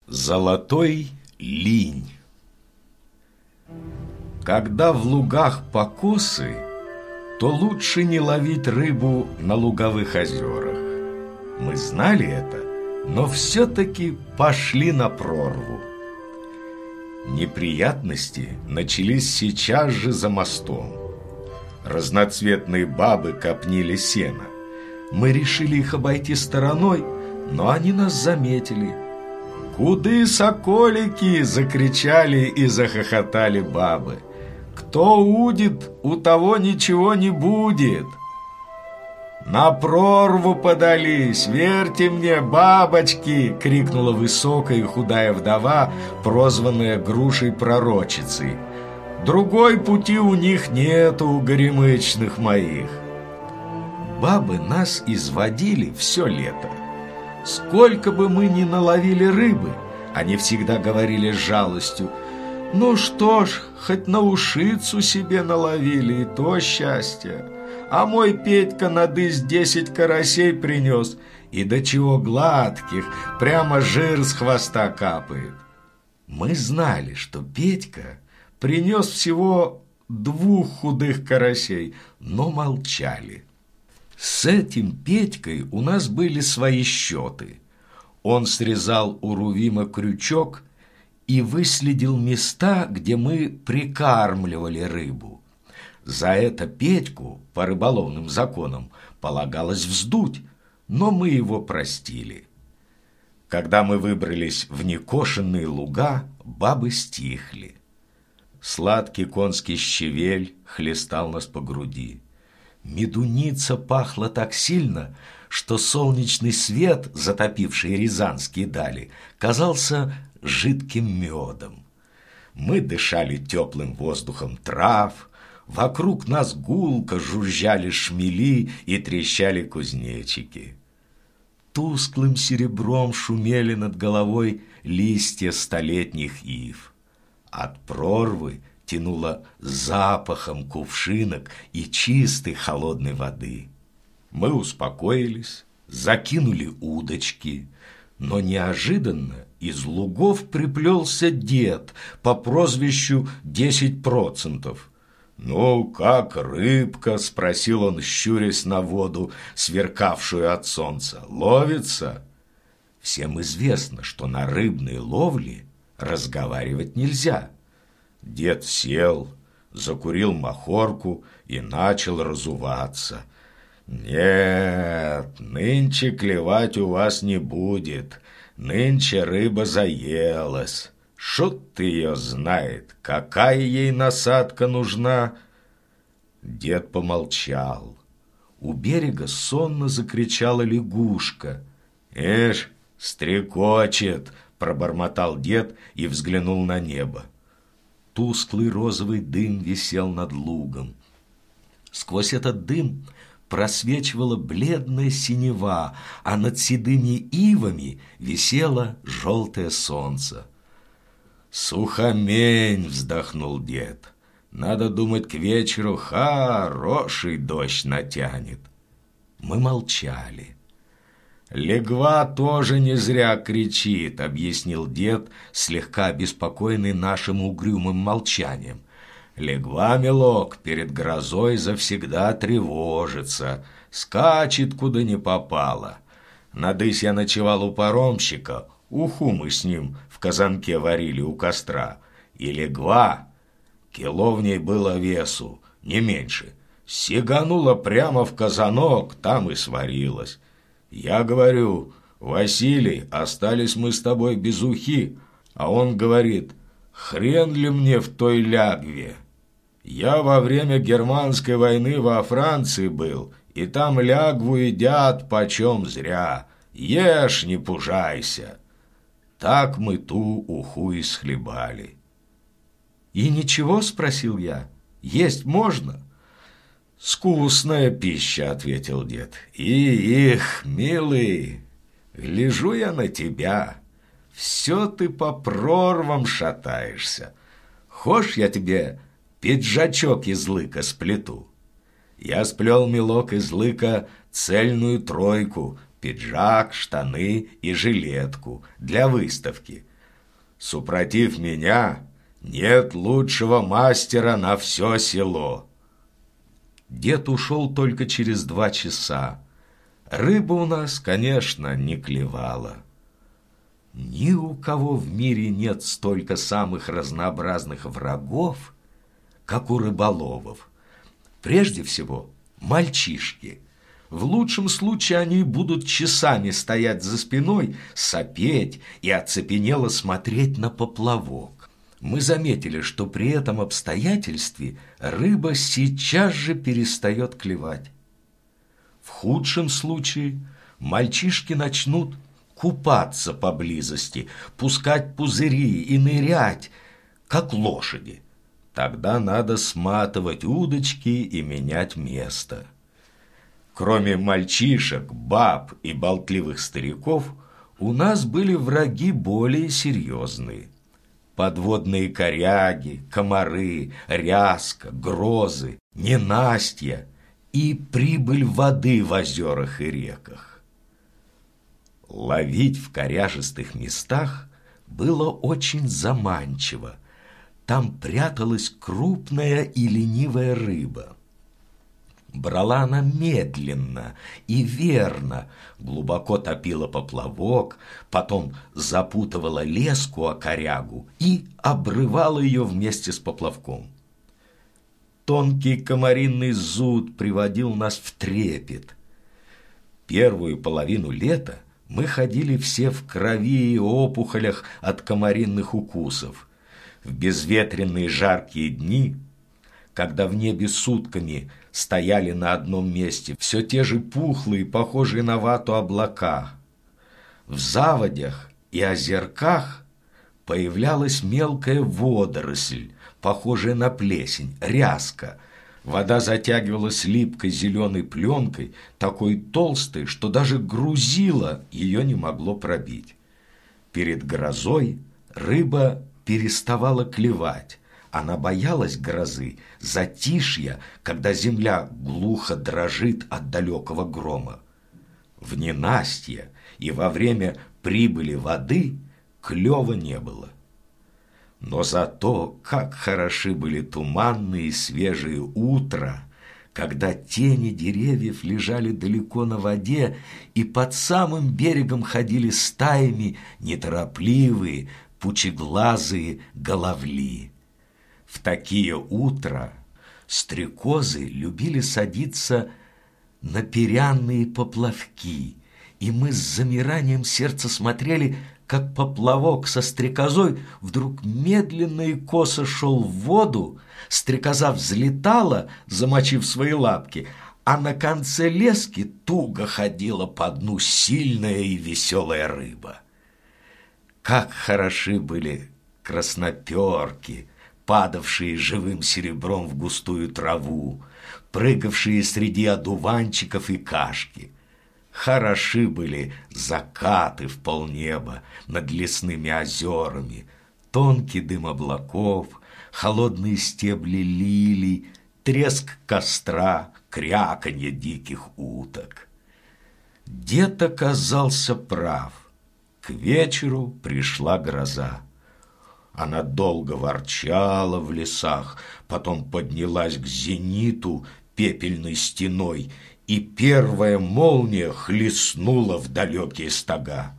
Золотой линь. Когда в лугах покосы, то лучше не ловить рыбу на луговых озерах. Мы знали это, но все-таки пошли на прорву. Неприятности начались сейчас же за мостом. Разноцветные бабы копнили сено. Мы решили их обойти стороной, но они нас заметили. «Куды, соколики!» – закричали и захохотали бабы. «Кто удит, у того ничего не будет!» «На прорву подались! Верьте мне, бабочки!» – крикнула высокая и худая вдова, прозванная грушей-пророчицей. «Другой пути у них нету, горемычных моих!» Бабы нас изводили все лето. Сколько бы мы ни наловили рыбы, они всегда говорили с жалостью: «Ну что ж, хоть на ушицу себе наловили, и то счастье. А мой Петька на дысь 10 карасей принес, и до чего гладких, прямо жир с хвоста капает». Мы знали, что Петька принес всего 2 худых карасей, но молчали. С этим Петькой у нас были свои счеты. Он срезал у Рувима крючок и выследил места, где мы прикармливали рыбу. За это Петьку, по рыболовным законам, полагалось вздуть, но мы его простили. Когда мы выбрались в некошенные луга, бабы стихли. Сладкий конский щавель хлестал нас по груди. Медуница пахла так сильно, что солнечный свет, затопивший рязанские дали, казался жидким медом. Мы дышали теплым воздухом трав, вокруг нас гулко жужжали шмели и трещали кузнечики. Тусклым серебром шумели над головой листья столетних ив. От прорвы тянуло запахом кувшинок и чистой холодной воды. Мы успокоились, закинули удочки, но неожиданно из лугов приплелся дед по прозвищу 10%. «Ну, как рыбка?» – спросил он, щурясь на воду, сверкавшую от солнца. «Ловится?» Всем известно, что на рыбной ловле разговаривать нельзя. Дед сел, закурил махорку и начал разуваться. «Нет, нынче клевать у вас не будет. Нынче рыба заелась. Шут ее знает, какая ей насадка нужна». Дед помолчал. У берега сонно закричала лягушка. «Ишь, стрекочет!» – пробормотал дед и взглянул на небо. Тусклый розовый дым висел над лугом. Сквозь этот дым просвечивала бледная синева, а над седыми ивами висело желтое солнце. «Сухомень!» – вздохнул дед. «Надо думать, к вечеру хороший дождь натянет». Мы молчали. «Легва тоже не зря кричит», — объяснил дед, слегка обеспокоенный нашим угрюмым молчанием. «Легва, милок, перед грозой завсегда тревожится, скачет, куда не попало. Надысь я ночевал у паромщика, уху мы с ним в казанке варили у костра, и легва, кило в ней было весу, не меньше, сиганула прямо в казанок, там и сварилась. Я говорю: Василий, остались мы с тобой без ухи, а он говорит: хрен ли мне в той лягве? Я во время германской войны во Франции был, и там лягву едят почем зря. Ешь, не пужайся. Так мы ту уху и схлебали». «И ничего?» – спросил я. «Есть можно?» «Скусная пища», — ответил дед. «Их, милый, гляжу я на тебя, все ты по прорвам шатаешься. Хошь, я тебе пиджачок из лыка сплету?» Я сплел, милок, из лыка цельную тройку, пиджак, штаны и жилетку для выставки. Супротив меня нет лучшего мастера на все село». Дед ушел только через 2 часа. Рыба у нас, конечно, не клевала. Ни у кого в мире нет столько самых разнообразных врагов, как у рыболовов. Прежде всего, мальчишки. В лучшем случае они будут часами стоять за спиной, сопеть и оцепенело смотреть на поплавок. Мы заметили, что при этом обстоятельстве рыба сейчас же перестает клевать. В худшем случае мальчишки начнут купаться поблизости, пускать пузыри и нырять, как лошади. Тогда надо сматывать удочки и менять место. Кроме мальчишек, баб и болтливых стариков, у нас были враги более серьезные. Подводные коряги, комары, ряска, грозы, ненастья и прибыль воды в озерах и реках. Ловить в коряжистых местах было очень заманчиво. Там пряталась крупная и ленивая рыба. Брала она медленно и верно, глубоко топила поплавок, потом запутывала леску о корягу и обрывала ее вместе с поплавком. Тонкий комаринный зуд приводил нас в трепет. Первую половину лета мы ходили все в крови и опухолях от комаринных укусов. В безветренные жаркие дни, когда в небе сутками стояли на одном месте все те же пухлые, похожие на вату облака, в заводях и озерках появлялась мелкая водоросль, похожая на плесень, ряска. Вода затягивалась липкой зеленой пленкой, такой толстой, что даже грузило ее не могло пробить. Перед грозой рыба переставала клевать. Она боялась грозы, затишья, когда земля глухо дрожит от далекого грома. В ненастье и во время прибыли воды клёва не было. Но зато как хороши были туманные и свежие утра, когда тени деревьев лежали далеко на воде, и под самым берегом ходили стаями неторопливые, пучеглазые головли. В такие утра стрекозы любили садиться на перянные поплавки, и мы с замиранием сердца смотрели, как поплавок со стрекозой вдруг медленно и косо шел в воду, стрекоза взлетала, замочив свои лапки, а на конце лески туго ходила по дну сильная и веселая рыба. Как хороши были красноперки, падавшие живым серебром в густую траву, прыгавшие среди одуванчиков и кашки. Хороши были закаты в полнеба над лесными озерами, тонкий дым облаков, холодные стебли лилий, треск костра, кряканье диких уток. Дед оказался прав. К вечеру пришла гроза. Она долго ворчала в лесах, потом поднялась к зениту пепельной стеной, и первая молния хлестнула в далекие стога.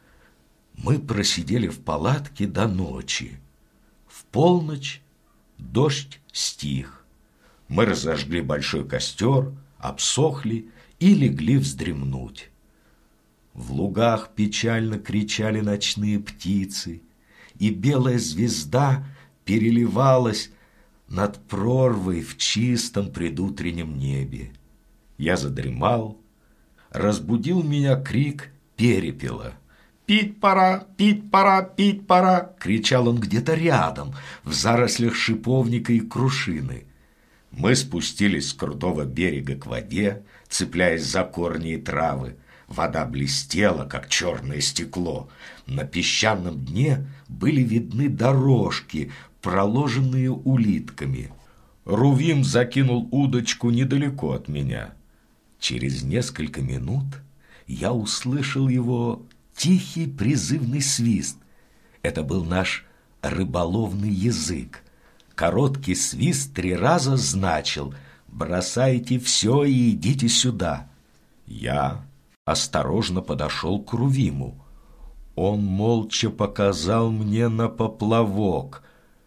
Мы просидели в палатке до ночи. В полночь дождь стих. Мы разожгли большой костер, обсохли и легли вздремнуть. В лугах печально кричали ночные птицы, и белая звезда переливалась над прорвой в чистом предутреннем небе. Я задремал, разбудил меня крик перепела. «Пить пора, пить пора, пить пора!» — кричал он где-то рядом, в зарослях шиповника и крушины. Мы спустились с крутого берега к воде, цепляясь за корни и травы. Вода блестела, как черное стекло. На песчаном дне были видны дорожки, проложенные улитками. Рувим закинул удочку недалеко от меня. Через несколько минут я услышал его тихий призывный свист. Это был наш рыболовный язык. Короткий свист 3 раза значил: «Бросайте все и идите сюда». Я осторожно подошел к Рувиму. Он молча показал мне на поплавок.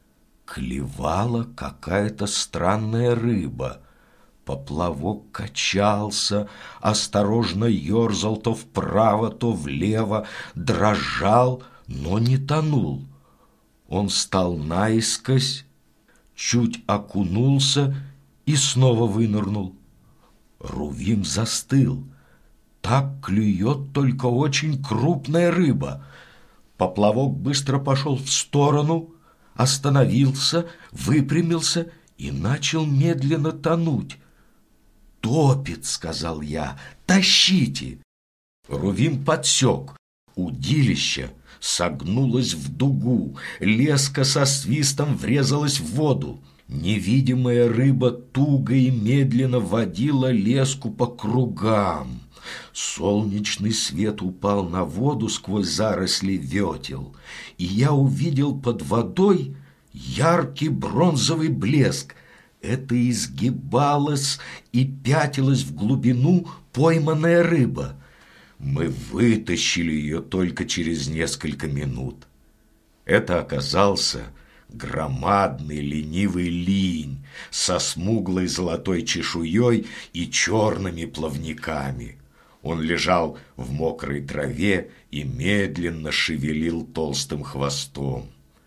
Клевала какая-то странная рыба. Поплавок качался, осторожно ерзал то вправо, то влево, дрожал, но не тонул. Он стал наискось, чуть окунулся и снова вынырнул. Рувим застыл. Так клюет только очень крупная рыба. Поплавок быстро пошел в сторону, остановился, выпрямился и начал медленно тонуть. «Топит», — сказал я, — «тащите». Рувим подсек. Удилище согнулось в дугу, леска со свистом врезалась в воду. Невидимая рыба туго и медленно водила леску по кругам. Солнечный свет упал на воду сквозь заросли ветел, и я увидел под водой яркий бронзовый блеск. Это изгибалась и пятилась в глубину пойманная рыба. Мы вытащили ее только через несколько минут. Это оказался громадный ленивый линь со смуглой золотой чешуей и черными плавниками. Он лежал в мокрой траве и медленно шевелил толстым хвостом.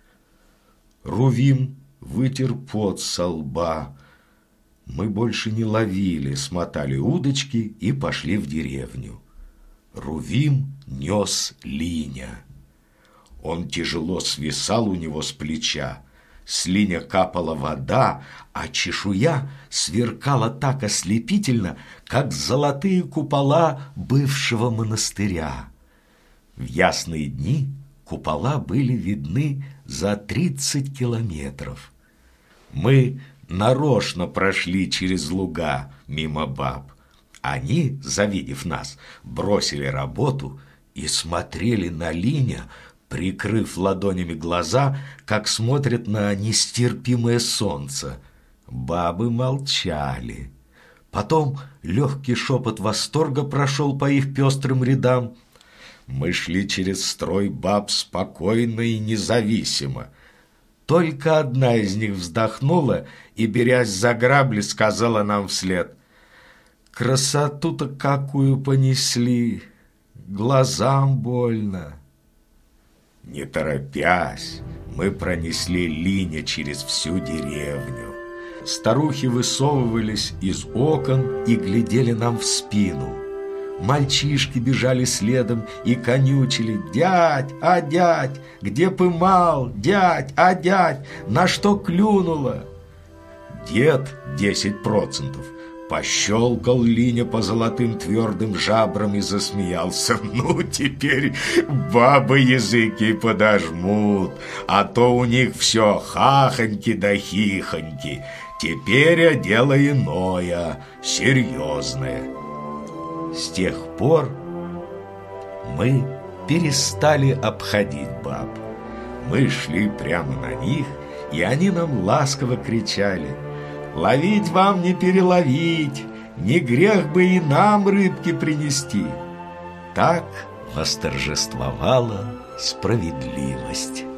Рувим вытер пот со лба. Мы больше не ловили, смотали удочки и пошли в деревню. Рувим нес линя. Он тяжело свисал у него с плеча. С линя капала вода, а чешуя сверкала так ослепительно, как золотые купола бывшего монастыря. В ясные дни купола были видны за 30 километров. Мы нарочно прошли через луга мимо баб. Они, завидев нас, бросили работу и смотрели на линя, прикрыв ладонями глаза, как смотрят на нестерпимое солнце. Бабы молчали. Потом легкий шепот восторга прошел по их пестрым рядам. Мы шли через строй баб спокойно и независимо. Только одна из них вздохнула и, берясь за грабли, сказала нам вслед: «Красоту-то какую понесли! Глазам больно!» Не торопясь, мы пронесли линя через всю деревню. Старухи высовывались из окон и глядели нам в спину. Мальчишки бежали следом и конючили: «Дядь, а дядь, где поймал? Дядь, а дядь, на что клюнуло?» Дед 10% пощелкал линя по золотым твердым жабрам и засмеялся. «Ну, теперь бабы языки подожмут, а то у них все хахоньки да хихоньки. Теперь дело иное, серьезное». С тех пор мы перестали обходить баб. Мы шли прямо на них, и они нам ласково кричали: «Ловить вам не переловить, не грех бы и нам рыбки принести». Так восторжествовала справедливость.